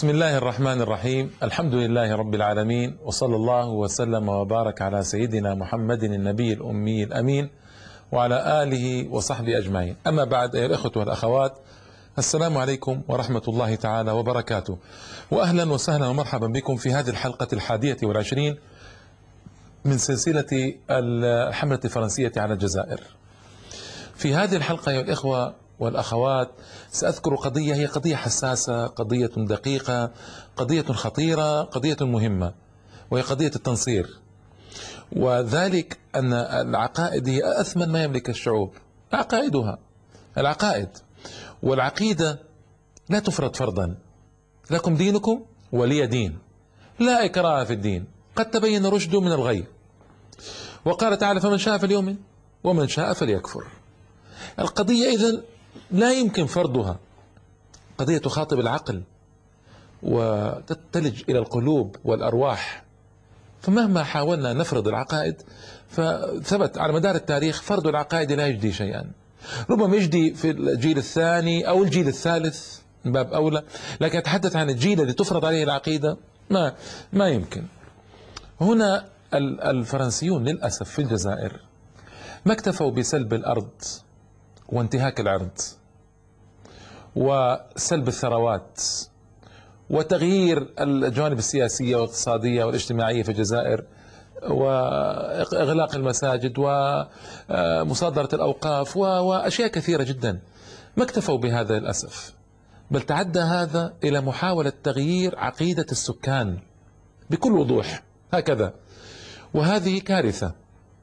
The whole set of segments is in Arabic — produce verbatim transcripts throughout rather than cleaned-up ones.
بسم الله الرحمن الرحيم. الحمد لله رب العالمين، وصلى الله وسلم وبارك على سيدنا محمد النبي الأمي الأمين وعلى آله وصحبه أجمعين. أما بعد، أيها الأخوة والأخوات، السلام عليكم ورحمة الله تعالى وبركاته، وأهلا وسهلا ومرحبا بكم في هذه الحلقة الحادية والعشرين من سلسلة الحملة الفرنسية على الجزائر. في هذه الحلقة يا الإخوة والأخوات سأذكر قضية هي قضية حساسة، قضية دقيقة، قضية خطيرة، قضية مهمة، وهي قضية التنصير. وذلك أن العقائد هي أثمن ما يملك الشعوب، عقائدها العقائد، والعقيدة لا تفرض فرضا. لكم دينكم ولي دين، لا إكراه في الدين، قد تبين رشد من الغي. وقال تعالى: فمن شاء فليؤمن ومن شاء فليكفر. القضية إذن لا يمكن فرضها، قضية تخاطب العقل وتتلج إلى القلوب والأرواح. فمهما حاولنا نفرض العقائد فثبت على مدار التاريخ فرض العقائد لا يجدي شيئا. ربما يجدي في الجيل الثاني أو الجيل الثالث من باب أولى، لكن أتحدث عن الجيل الذي تفرض عليه العقيدة ما ما يمكن. هنا الفرنسيون للأسف في الجزائر ما اكتفوا بسلب الأرض وانتهاك العرض وسلب الثروات وتغيير الجوانب السياسية والاقتصادية والاجتماعية في الجزائر وإغلاق المساجد ومصادرة الأوقاف وأشياء كثيرة جدا. ما اكتفوا بهذا للأسف، بل تعدى هذا إلى محاولة تغيير عقيدة السكان بكل وضوح هكذا، وهذه كارثة.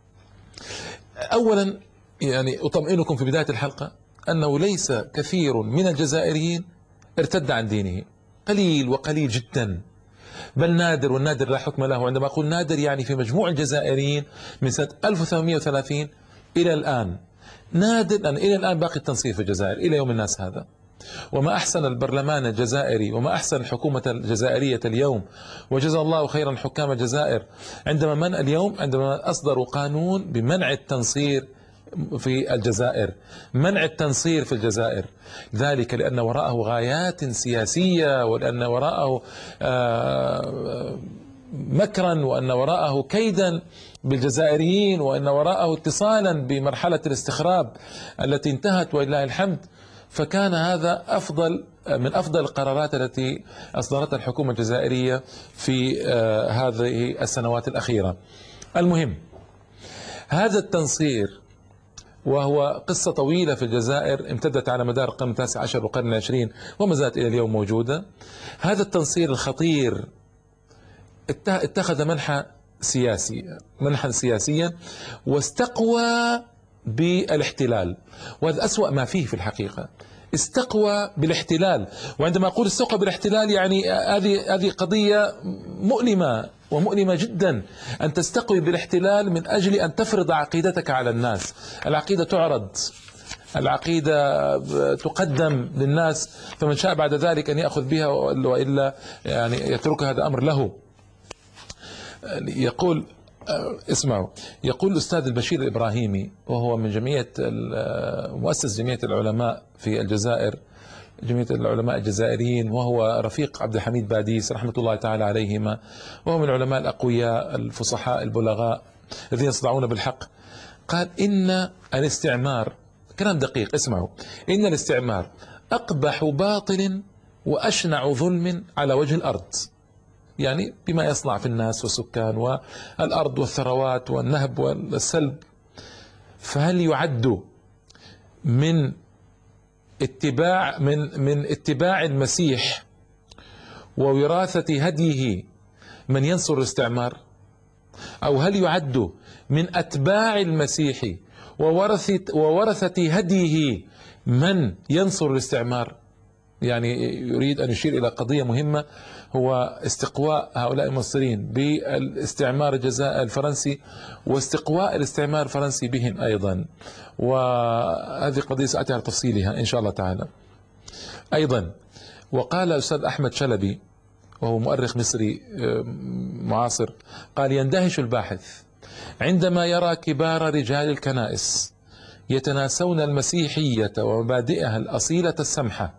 أولا يعني أطمئنكم في بداية الحلقة أنه ليس كثير من الجزائريين ارتد عن دينه، قليل وقليل جدا، بل نادر، والنادر لا حكم له. عندما أقول نادر يعني في مجموع الجزائريين من سنة ألف وثمانمئة وثلاثين إلى الآن نادر، لأن إلى الآن باقي التنصير في الجزائر إلى يوم الناس هذا. وما أحسن البرلمان الجزائري وما أحسن الحكومة الجزائرية اليوم، وجزا الله خيرا حكام الجزائر عندما من اليوم عندما أصدروا قانون بمنع التنصير في الجزائر، منع التنصير في الجزائر، ذلك لأن وراءه غايات سياسية، ولأن وراءه مكرا، وأن وراءه كيدا بالجزائريين، وأن وراءه اتصالا بمرحلة الاستخراب التي انتهت ولله الحمد. فكان هذا أفضل من أفضل القرارات التي أصدرتها الحكومة الجزائرية في هذه السنوات الأخيرة. المهم، هذا التنصير وهو قصة طويلة في الجزائر امتدت على مدار القرن التاسع عشر والقرن العشرين وما زالت إلى اليوم موجودة. هذا التنصير الخطير اتخذ منحى سياسي منحى سياسيا واستقوى بالاحتلال، وهذا أسوأ ما فيه في الحقيقة، استقوى بالاحتلال. وعندما أقول استقوى بالاحتلال يعني هذه هذه قضية مؤلمة ومؤلمة جدا، أن تستقوي بالاحتلال من أجل أن تفرض عقيدتك على الناس. العقيدة تعرض، العقيدة تقدم للناس، فمن شاء بعد ذلك أن يأخذ بها وإلا يعني يترك هذا أمر له. يقول اسمعوا، يقول الأستاذ البشير الإبراهيمي، وهو من جمعية مؤسس جمعية العلماء في الجزائر، جمعية العلماء الجزائريين، وهو رفيق عبد الحميد باديس رحمة الله تعالى عليهما، وهو من العلماء الأقوياء الفصحاء البلغاء الذين يصدعون بالحق. قال: إن الاستعمار، كلام دقيق، اسمعوا، إن الاستعمار أقبح باطل وأشنع ظلم على وجه الأرض، يعني بما يصنع في الناس والسكان والأرض والثروات والنهب والسلب. فهل يعد من اتباع من من اتباع المسيح ووراثة هديه من ينصر الاستعمار؟ أو هل يعد من أتباع المسيح وورثة وورثة هديه من ينصر الاستعمار؟ يعني يريد أن يشير إلى قضية مهمة، هو استقواء هؤلاء المصريين بالاستعمار الجزائري الفرنسي واستقواء الاستعمار الفرنسي بهم أيضا، وهذه قضية سأتي على تفصيلها إن شاء الله تعالى. أيضا وقال الأستاذ أحمد شلبي، وهو مؤرخ مصري معاصر، قال: يندهش الباحث عندما يرى كبار رجال الكنائس يتناسون المسيحية ومبادئها الأصيلة السمحة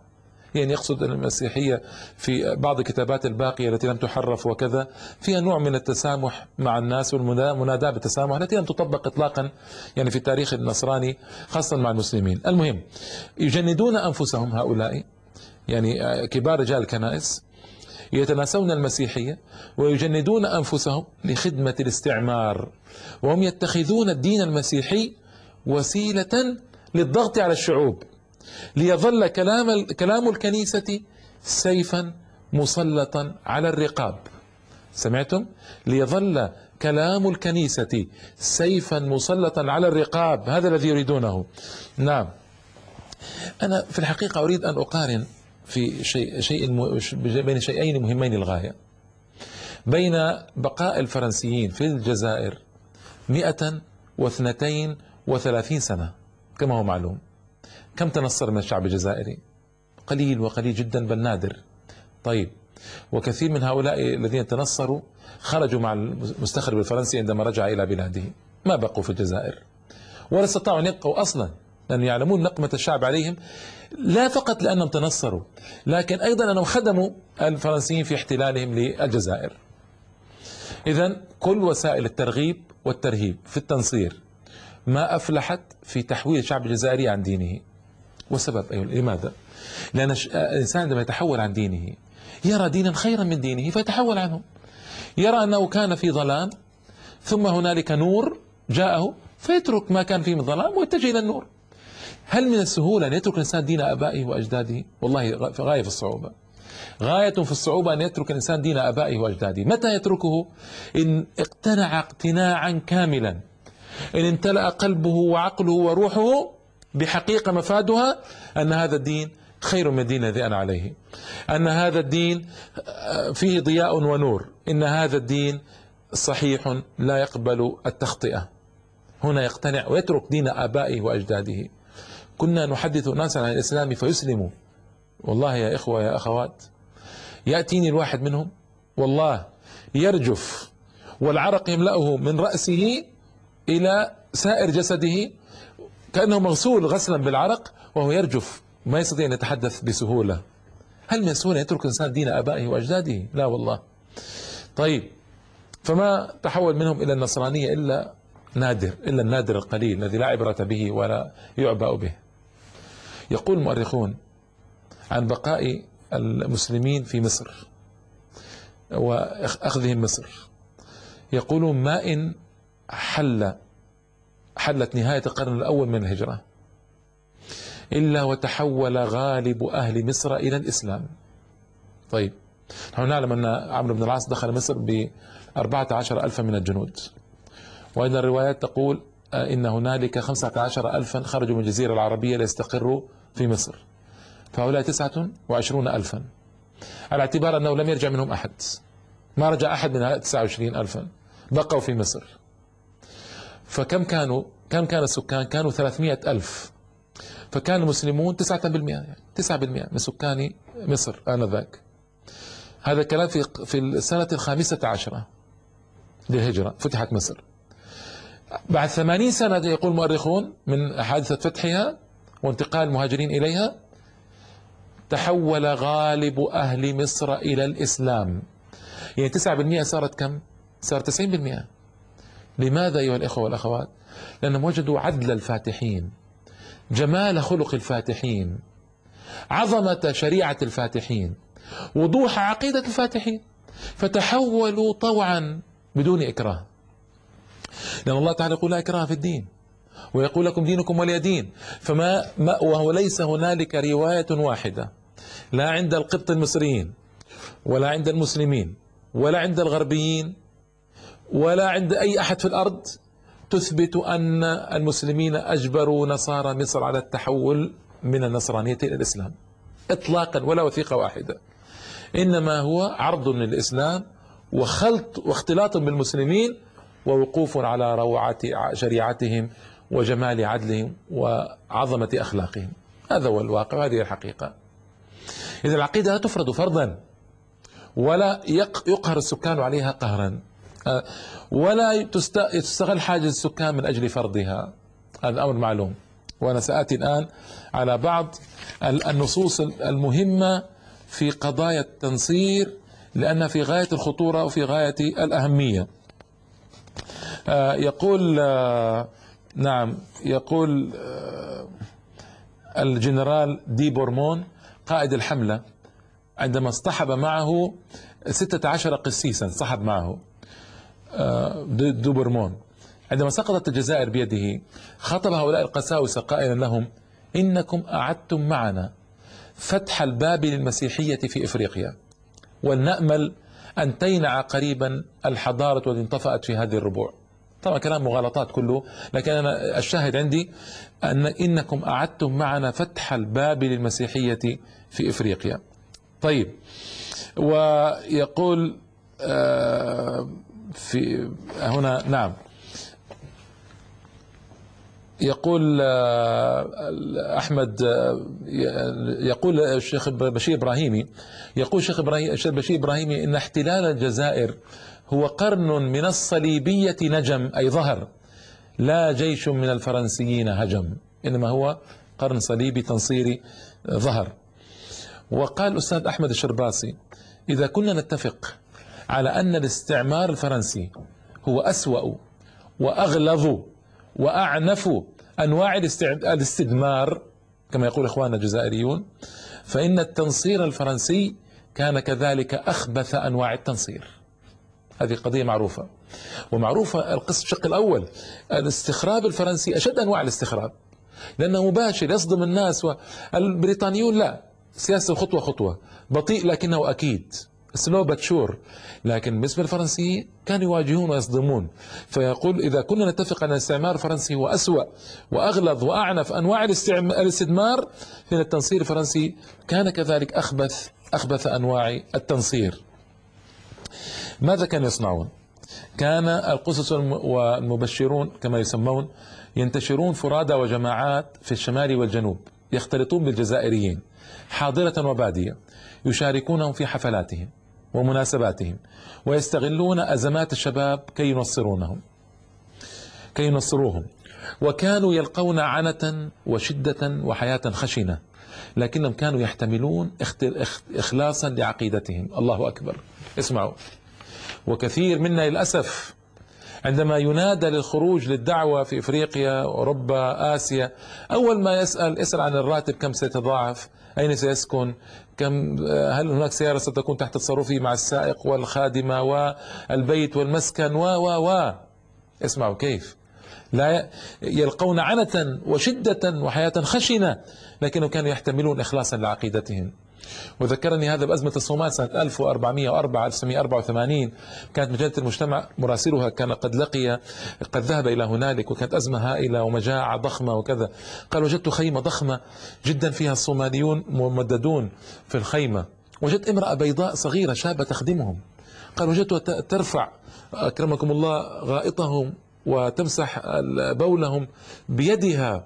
يعني يقصد أن المسيحية في بعض الكتابات الباقية التي لم تحرف وكذا فيها نوع من التسامح مع الناس والمناداة بالتسامح التي لم تطبق إطلاقا يعني في التاريخ النصراني خاصة مع المسلمين. المهم يجندون أنفسهم هؤلاء يعني كبار رجال الكنائس يتناسون المسيحية ويجندون أنفسهم لخدمة الاستعمار، وهم يتخذون الدين المسيحي وسيلة للضغط على الشعوب، ليظل كلام كلام الكنيسة سيفا مسلطا على الرقاب. سمعتم؟ ليظل كلام الكنيسة سيفا مسلطا على الرقاب، هذا الذي يريدونه. نعم. أنا في الحقيقة أريد أن أقارن في شيء شيء بين شيئين مهمين للغاية، بين بقاء الفرنسيين في الجزائر مئة واثنتين وثلاثين سنة كما هو معلوم. كم تنصر من الشعب الجزائري؟ قليل وقليل جدا بل نادر. طيب، وكثير من هؤلاء الذين تنصروا خرجوا مع المستخرب الفرنسي عندما رجع إلى بلاده، ما بقوا في الجزائر ولا استطاعوا أن يبقوا أصلا، لأن يعلمون نقمة الشعب عليهم، لا فقط لأنهم تنصروا لكن أيضا أنهم خدموا الفرنسيين في احتلالهم للجزائر. إذن كل وسائل الترغيب والترهيب في التنصير ما أفلحت في تحويل الشعب الجزائري عن دينه. وسبب أيوة، لماذا؟ لأن الإنسان عندما يتحول عن دينه يرى دينا خيرا من دينه فيتحول عنه، يرى أنه كان في ظلام ثم هنالك نور جاءه فيترك ما كان فيه من ظلام ويتجه إلى النور. هل من السهولة أن يترك الإنسان دين آبائه وأجداده؟ والله غاية في الصعوبة، غاية في الصعوبة أن يترك الإنسان دين آبائه وأجداده. متى يتركه؟ إن اقتنع اقتناعا كاملا، إن امتلأ قلبه وعقله وروحه بحقيقة مفادها أن هذا الدين خير من الدين الذي أنا عليه، أن هذا الدين فيه ضياء ونور، إن هذا الدين صحيح لا يقبل التخطئة. هنا يقتنع ويترك دين آبائه وأجداده. كنا نحدث ناسا عن الإسلام فيسلموا، والله يا إخوة يا أخوات، يأتيني الواحد منهم والله يرجف والعرق يملأه من رأسه إلى سائر جسده كأنه مغسول غسلا بالعرق وهو يرجف ما يستطيع أن يتحدث بسهولة. هل من السهولة يترك الإنسان دين آبائه وأجداده؟ لا والله. طيب، فما تحول منهم إلى النصرانية إلا نادر، إلا النادر القليل الذي لا عبرة به ولا يعبأ به. يقول المؤرخون عن بقاء المسلمين في مصر وأخذهم مصر، يقولون ما إن حل حلت نهاية القرن الأول من الهجرة إلا وتحول غالب أهل مصر إلى الإسلام. طيب، نحن نعلم أن عمرو بن العاص دخل مصر بأربعة عشر ألفا من الجنود، وإن الروايات تقول إن هنالك خمسة عشر ألفا خرجوا من الجزيرة العربية ليستقروا في مصر، فهؤلاء تسعة وعشرون ألفا، على اعتبار أنه لم يرجع منهم أحد، ما رجع أحد من تسعة وعشرين ألفا، بقوا في مصر. فكم كانوا؟ كم كان السكان؟ كانوا ثلاثمائة ألف، فكان المسلمون تسعة بالمئة، يعني تسعة بالمئة من سكان مصر آنذاك. هذا الكلام في في السنة الخامسة عشرة للهجرة فتحت مصر. بعد ثمانين سنة يقول المؤرخون من حادثة فتحها وانتقال المهاجرين إليها تحول غالب أهل مصر إلى الإسلام، يعني تسعة بالمئة صارت كم؟ صارت تسعين بالمئة. لماذا أيها الإخوة والأخوات؟ لأنهم وجدوا عدل الفاتحين، جمال خلق الفاتحين، عظمة شريعة الفاتحين، وضوح عقيدة الفاتحين، فتحولوا طوعا بدون إكراه. لأن الله تعالى يقول لا إكراه في الدين ويقول لكم دينكم ولي دين. فما ما وهو ليس هنالك رواية واحدة لا عند القبط المصريين ولا عند المسلمين ولا عند الغربيين ولا عند أي أحد في الأرض تثبت أن المسلمين أجبروا نصارى مصر على التحول من النصرانية إلى الإسلام إطلاقا، ولا وثيقة واحدة. إنما هو عرض للإسلام وخلط واختلاط بالمسلمين ووقوف على روعة شريعتهم وجمال عدلهم وعظمة أخلاقهم. هذا هو الواقع وهذه الحقيقة. إذا العقيدة لا تفرض فرضا ولا يقهر السكان عليها قهرا، ولا تستغل حاجز السكان من أجل فرضها، هذا أمر معلوم. وأنا سآتي الآن على بعض النصوص المهمة في قضايا التنصير لأنها في غاية الخطورة وفي غاية الأهمية. آه يقول آه نعم يقول آه الجنرال دي بورمون قائد الحملة عندما اصطحب معه ستة عشر قسيسا، اصطحب معه آه دي بورمون، عندما سقطت الجزائر بيده خاطب هؤلاء القساوسة قائلا لهم: إنكم أعدتم معنا فتح الباب للمسيحية في إفريقيا، ولنأمل أن تينع قريبا الحضارة التي انطفأت في هذه الربوع. طبعا كلام مغالطات كله، لكن أنا الشاهد عندي أن إنكم أعدتم معنا فتح الباب للمسيحية في إفريقيا. طيب، ويقول في هنا نعم يقول أحمد، يقول الشيخ بشير إبراهيمي، يقول الشيخ إبراهيم الشيخ بشير إبراهيمي إن احتلال الجزائر هو قرن من الصليبية نجم، أي ظهر، لا جيش من الفرنسيين هجم، إنما هو قرن صليبي تنصيري ظهر. وقال الأستاذ أحمد الشرباصي: إذا كنا نتفق على أن الاستعمار الفرنسي هو أسوأ وأغلظ وأعنف أنواع الاستدمار كما يقول إخواننا الجزائريون، فإن التنصير الفرنسي كان كذلك أخبث أنواع التنصير. هذه قضية معروفة، ومعروفة القسم الشق الأول، الاستخراب الفرنسي أشد أنواع الاستخراب لأنه مباشر يصدم الناس، والبريطانيون لا، سياسة الخطوة خطوة، بطيء لكنه أكيد، سلو باتشور. لكن بالنسبة للفرنسيين كانوا يواجهون ويصدمون. فيقول: إذا كنا نتفق أن الاستعمار الفرنسي هو أسوأ وأغلظ وأعنف أنواع الاستدمار، فإن التنصير الفرنسي كان كذلك أخبث أخبث أنواع التنصير. ماذا كانوا يصنعون؟ كان القسس والمبشرون كما يسمون ينتشرون فرادى وجماعات في الشمال والجنوب، يختلطون بالجزائريين حاضرة وبادية، يشاركونهم في حفلاتهم ومناسباتهم، ويستغلون أزمات الشباب كي ينصرونهم كي ينصروهم. وكانوا يلقون عنة وشدة وحياة خشنة، لكنهم كانوا يحتملون إخلاصا لعقيدتهم. الله أكبر. اسمعوا، وكثير منا للأسف عندما ينادى للخروج للدعوة في إفريقيا أوروبا آسيا، أول ما يسأل يسأل عن الراتب، كم سيتضاعف، أين سيسكن، كم، هل هناك سيارة ستكون تحت تصرفي مع السائق والخادمة والبيت والمسكن و و و اسمعوا كيف لا يلقون عنة وشدة وحياة خشنة، لكنهم كانوا يحتملون إخلاصا لعقيدتهم. وذكرني هذا بأزمة الصومال سنة ألف وأربعمئة وأربعة ألف وتسعمئة وأربعة وثمانين، كانت مجلة المجتمع مراسلها كان قد لقي قد ذهب إلى هنالك، وكانت أزمة هائلة ومجاعة ضخمة وكذا. قال: وجدت خيمة ضخمة جدا فيها الصوماليون ممددون في الخيمة، وجدت امرأة بيضاء صغيرة شابة تخدمهم. قال: وجدتها ترفع أكرمكم الله غائطهم وتمسح بولهم بيدها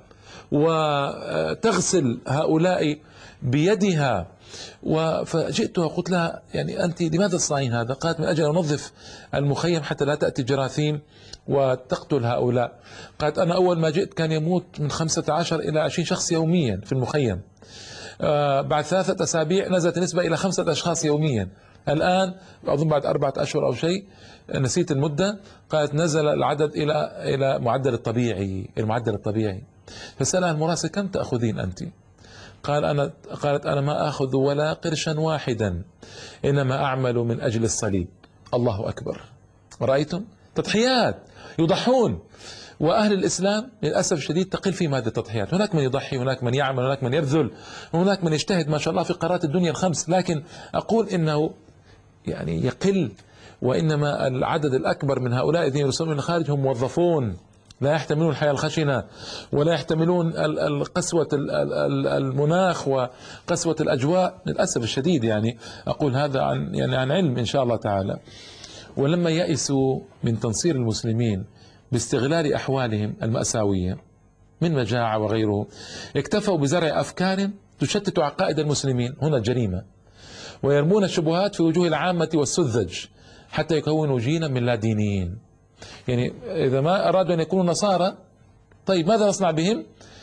وتغسل هؤلاء بيدها. فجئت وقلت لها: يعني أنت لماذا تصنعين هذا؟ قالت: من أجل أنظف المخيم حتى لا تأتي جراثيم وتقتل هؤلاء. قالت: أنا أول ما جئت كان يموت من خمسة عشر إلى عشرين شخص يوميا في المخيم، آه بعد ثلاثة أسابيع نزلت النسبة إلى خمسة أشخاص يوميا، الآن أظن بعد أربعة أشهر أو شيء، نسيت المدة، قالت نزل العدد إلى إلى معدل الطبيعي المعدل الطبيعي. فسألها المراسل: كم تأخذين أنت؟ قال أنا قالت: أنا ما أخذ ولا قرشا واحدا، إنما أعمل من أجل الصليب. الله أكبر. رأيتم؟ تضحيات، يضحون. وأهل الإسلام للأسف الشديد تقل فيهم هذه التضحيات. هناك من يضحي، هناك من يعمل، هناك من يبذل، هناك من يجتهد ما شاء الله في قارات الدنيا الخمس، لكن أقول إنه يعني يقل، وإنما العدد الأكبر من هؤلاء الذين يرسلون من الخارج هم موظفون لا يحتملون الحياة الخشنة، ولا يحتملون قسوة المناخ وقسوة الأجواء للأسف الشديد. يعني أقول هذا عن يعني عن علم إن شاء الله تعالى. ولما يئسوا من تنصير المسلمين باستغلال أحوالهم المأساوية من مجاعة وغيره، اكتفوا بزرع أفكار تشتت عقائد المسلمين، هنا الجريمة، ويرمون الشبهات في وجوه العامة والسذج حتى يكونوا جيلا من لا دينيين. يعني إذا ما أرادوا أن يكونوا نصارى، طيب ماذا نصنع بهم؟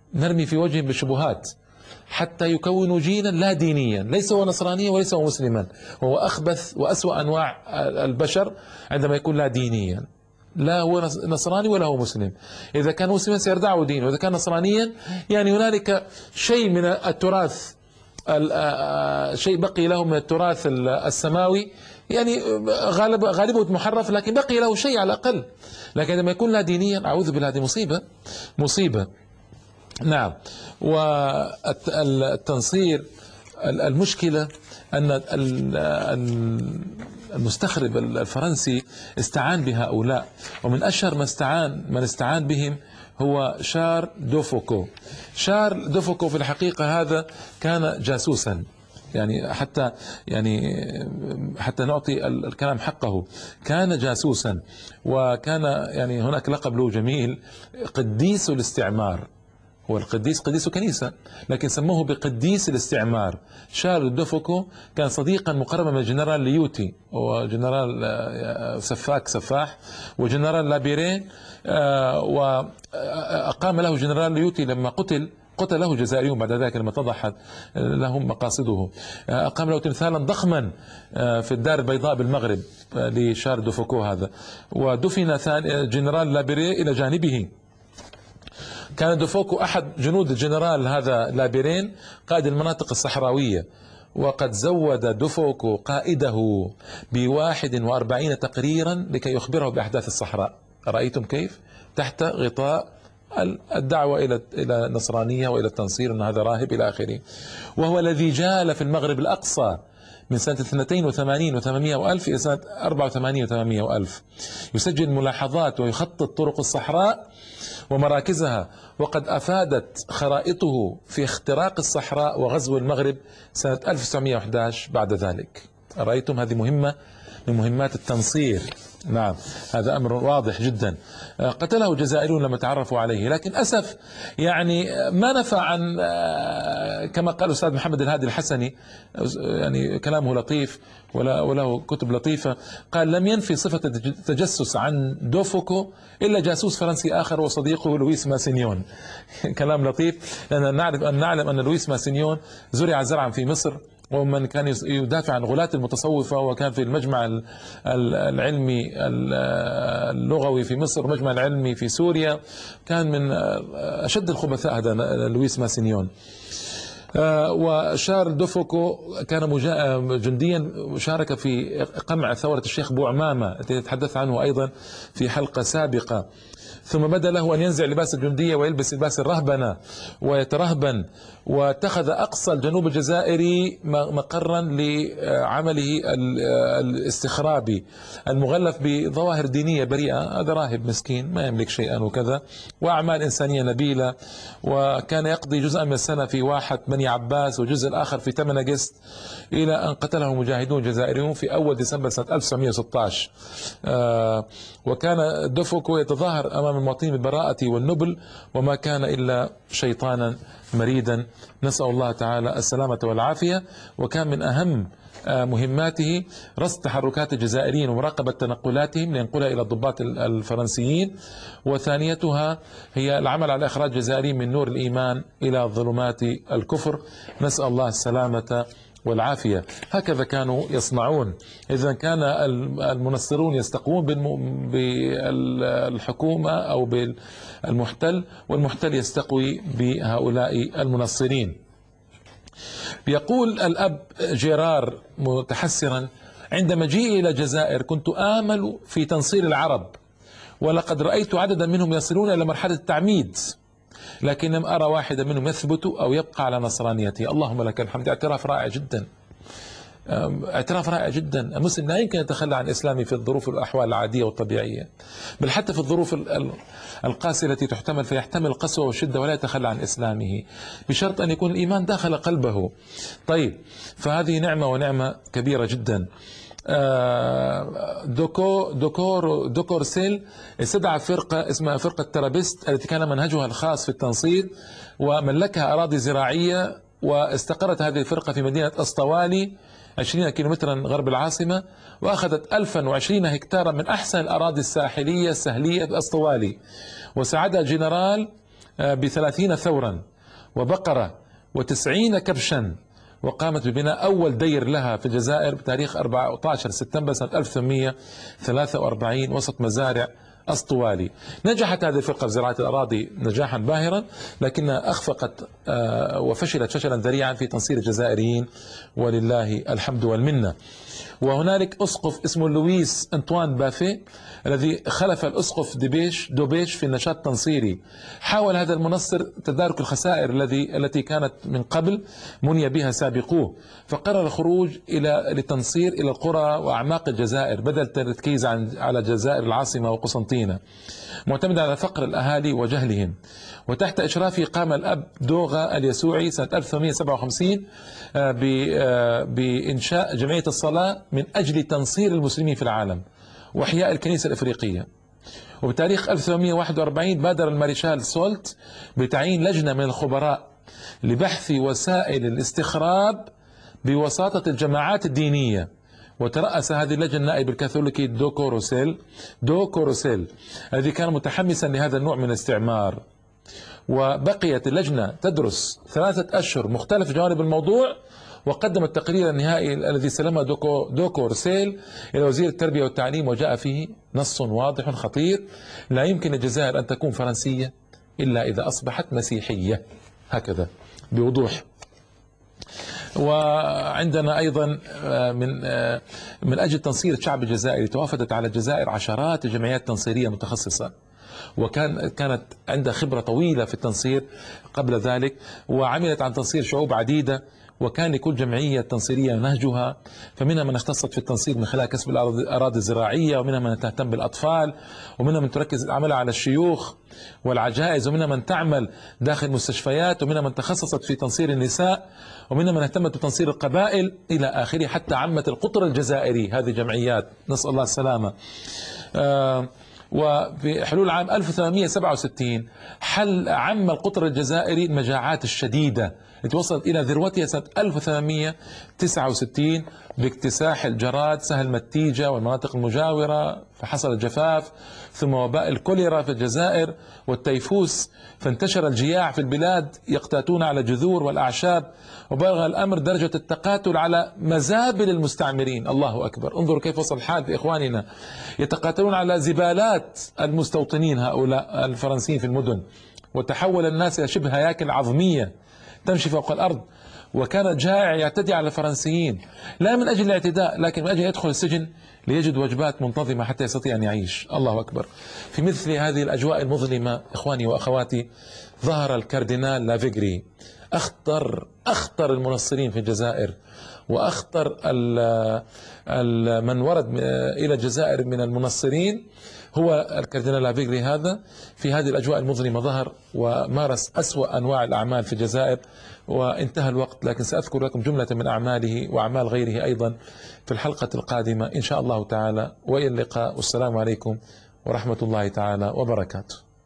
نرمي في وجههم بالشبهات حتى يكونوا جيلا لا دينيا، ليس هو نصرانيا وليس هو مسلما، هو أخبث وأسوأ أنواع البشر عندما يكون لا دينيا، لا هو نصراني ولا هو مسلم. إذا كان مسلما سيردعه دينه، وإذا كان نصرانيا يعني هنالك شيء من التراث، شيء بقي له من التراث السماوي، يعني غالب غالبه محرف لكن بقي له شيء على الأقل. لكن عندما يكون لا دينيا أعوذ بالله، هذه مصيبة مصيبة. نعم. والتنصير المشكلة أن المستخرب الفرنسي استعان بهؤلاء، ومن أشهر من استعان من استعان بهم هو شارل دو فوكو. شارل دو فوكو في الحقيقة هذا كان جاسوسا، يعني حتى يعني حتى نعطي الكلام حقه، كان جاسوسا، وكان يعني هناك لقب له جميل، قديس الاستعمار. هو القديس قديس كنيسة لكن سموه بقديس الاستعمار. شارل دو فوكو كان صديقا مقربا من الجنرال ليوتي، وجنرال سفاك سفاح، وجنرال لابيرين، وأقام له جنرال ليوتي لما قتل قتله جزائريون بعد ذلك لما اتضحت لهم مقاصده. أقام له تمثالا ضخما في الدار البيضاء بالمغرب لشارل دو فوكو هذا، ودفن جنرال لابيرين إلى جانبه. كان دو فوكو أحد جنود الجنرال هذا لابيرين قائد المناطق الصحراوية، وقد زود دو فوكو قائده بواحد وأربعين تقريرا لكي يخبره بأحداث الصحراء. رأيتم كيف؟ تحت غطاء الدعوة إلى إلى النصرانية وإلى التنصير أن هذا راهب إلى آخره. وهو الذي جال في المغرب الأقصى من سنة اثنتين وثمانين وثمانمائة وألف إلى سنة أربعة وثمانين وثمانمائة وألف، يسجل ملاحظات ويخطط طرق الصحراء ومراكزها، وقد أفادت خرائطه في اختراق الصحراء وغزو المغرب سنة ألف وتسعمائة وأحد عشر بعد ذلك. رأيتم؟ هذه مهمة من مهمات التنصير. نعم، هذا أمر واضح جدا. قتله الجزائريون لما تعرفوا عليه، لكن أسف يعني ما نفع عن، كما قال الأستاذ محمد الهادي الحسني، يعني كلامه لطيف وله كتب لطيفة، قال لم ينفي صفة التجسس عن دو فوكو إلا جاسوس فرنسي آخر وصديقه لويس ماسينيون. كلام لطيف، لأن نعرف أن نعلم أن لويس ماسينيون زرع زرعا في مصر، ومن كان يدافع عن غلاة المتصوفة، وكان في المجمع العلمي اللغوي في مصر ومجمع العلمي في سوريا، كان من أشد الخبثاء هذا لويس ماسينيون. وشارل دو فوكو كان جنديا شارك في قمع ثورة الشيخ بوعمامة التي تحدث عنه أيضا في حلقة سابقة، ثم بدا له أن ينزع لباس الجندية ويلبس لباس الرهبنة ويترهبن، واتخذ أقصى الجنوب الجزائري مقرا لعمله الاستخرابي المغلف بظواهر دينية بريئة. هذا راهب مسكين ما يملك شيئا وكذا، وأعمال إنسانية نبيلة، وكان يقضي جزءا من السنة في واحة بني عباس وجزء الآخر في تمنغست، إلى أن قتله مجاهدون جزائريون في أول ديسمبر سنة ألف وتسعمائة وستة عشر. آه وكان دو فوكو يتظاهر أمام المواطنين بالبراءة والنبل، وما كان إلا شيطانا مريدا، نسأل الله تعالى السلامة والعافية. وكان من أهم مهماته رصد تحركات الجزائريين ومراقبة تنقلاتهم لينقلها إلى الضباط الفرنسيين، وثانيتها هي العمل على إخراج الجزائريين من نور الإيمان إلى ظلمات الكفر، نسأل الله السلامة والعافية. هكذا كانوا يصنعون. إذا كان المنصرون يستقوون بالحكومة أو بالمحتل، والمحتل يستقوي بهؤلاء المنصرين. يقول الأب جيرار متحسرا: عند مجيئي إلى الجزائر كنت آمل في تنصير العرب، ولقد رأيت عددا منهم يصلون إلى مرحلة التعميد، لكن لم أرى واحدا منهم يثبت أو يبقى على نصرانيته. اللهم لك الحمد. اعتراف رائع جدا، اعتراف رائع جدا. المسلم لا يمكن أن يتخلى عن إسلامه في الظروف والأحوال العادية والطبيعية، بل حتى في الظروف القاسية التي تحتمل فيحتمل القسوة والشدة ولا يتخلى عن إسلامه، بشرط أن يكون الإيمان داخل قلبه. طيب، فهذه نعمة ونعمة كبيرة جدا. دوكو دوكور دوكورسيل استدعى فرقة اسمها فرقة ترابيست التي كان منهجها الخاص في التنصير، وملكها أراضي زراعية، واستقرت هذه الفرقة في مدينة أسطوالي عشرين كيلومترا غرب العاصمة، وأخذت ألفا وعشرين هكتارا من أحسن الأراضي الساحلية السهلية في أسطوالي، وساعدها الجنرال بثلاثين ثورا وبقرة وتسعين كبشا، وقامت ببناء أول دير لها في الجزائر بتاريخ أربعة عشر سبتمبر سنة ألف وثمانمئة وثلاثة وأربعين وسط مزارع أسطوالي. نجحت هذه الفرقة في زراعة الأراضي نجاحا باهرا، لكنها أخفقت وفشلت فشلا ذريعا في تنصير الجزائريين، ولله الحمد والمنة. وهنالك أسقف اسمه لويس أنطوان بافي الذي خلف الأسقف دبيش دوبيش في النشاط التنصيري. حاول هذا المنصر تدارك الخسائر الذي التي كانت من قبل مني بها سابقوه، فقرر الخروج إلى للتنصير إلى القرى وأعماق الجزائر بدل التركيز على الجزائر العاصمة وقسنطينة، معتمدا على فقر الأهالي وجهلهم. وتحت إشرافه قام الأب دوغا اليسوعي سنة ألف وثمانمئة وسبعة وخمسين بإنشاء جمعية الصلاة من أجل تنصير المسلمين في العالم وإحياء الكنيسة الإفريقية. وبتاريخ ألف وثمانمئة وواحد وأربعين بادر المارشال سولت بتعيين لجنة من الخبراء لبحث وسائل الاستخراب بوساطة الجماعات الدينية، وترأس هذه اللجنة النائب الكاثوليكي دوكو روسيل دوكو روسيل الذي كان متحمسا لهذا النوع من الاستعمار. وبقيت اللجنة تدرس ثلاثة أشهر مختلف جوانب الموضوع، وقدم التقرير النهائي الذي سلمه دوكو, دوكو روسيل إلى وزير التربية والتعليم، وجاء فيه نص واضح خطير: لا يمكن الجزائر أن تكون فرنسية إلا إذا أصبحت مسيحية، هكذا بوضوح. وعندنا أيضا من من أجل تنصير الشعب الجزائري توافدت على الجزائر عشرات الجمعيات التنصيرية متخصصة، وكان كانت عندها خبرة طويلة في التنصير قبل ذلك، وعملت عن تنصير شعوب عديدة، وكان لكل جمعية تنصيرية نهجها. فمنها من اختصت في التنصير من خلال كسب الأراضي الزراعية، ومنها من تهتم بالأطفال، ومنها من تركز عملها على الشيوخ والعجائز، ومنها من تعمل داخل مستشفيات، ومنها من تخصصت في تنصير النساء، ومنها من اهتمت بتنصير القبائل إلى آخره، حتى عمت القطر الجزائري. هذه جمعيات نسأل الله السلامة. آه وفي حلول عام ألف وثمانمئة وسبعة وستين حل عم القطر الجزائري المجاعات الشديدة التي وصلت إلى ذروتها سنة ألف وثمانمئة وتسعة وستين باكتساح الجراد سهل متيجة والمناطق المجاورة، فحصل الجفاف، ثم وباء الكوليرا في الجزائر والتيفوس، فانتشر الجياع في البلاد يقتاتون على الجذور والأعشاب، وبلغ الأمر درجة التقاتل على مزابل المستعمرين. الله أكبر، انظروا كيف وصل الحال في إخواننا، يتقاتلون على زبالات المستوطنين هؤلاء الفرنسيين في المدن، وتحول الناس إلى شبه هياكل عظمية تمشي فوق الأرض. وكان الجائع يعتدي على الفرنسيين لا من أجل الاعتداء، لكن من أجل يدخل السجن ليجد وجبات منتظمة حتى يستطيع أن يعيش. الله أكبر. في مثل هذه الأجواء المظلمة إخواني وأخواتي ظهر الكاردينال لافيغري، أخطر أخطر المنصرين في الجزائر، وأخطر من ورد إلى الجزائر من المنصرين هو الكاردينال لافيغري هذا. في هذه الأجواء المظلمة ظهر ومارس أسوأ أنواع الأعمال في الجزائر، وانتهى الوقت، لكن سأذكر لكم جملة من أعماله وأعمال غيره أيضا في الحلقة القادمة إن شاء الله تعالى. وإلى اللقاء، والسلام عليكم ورحمة الله تعالى وبركاته.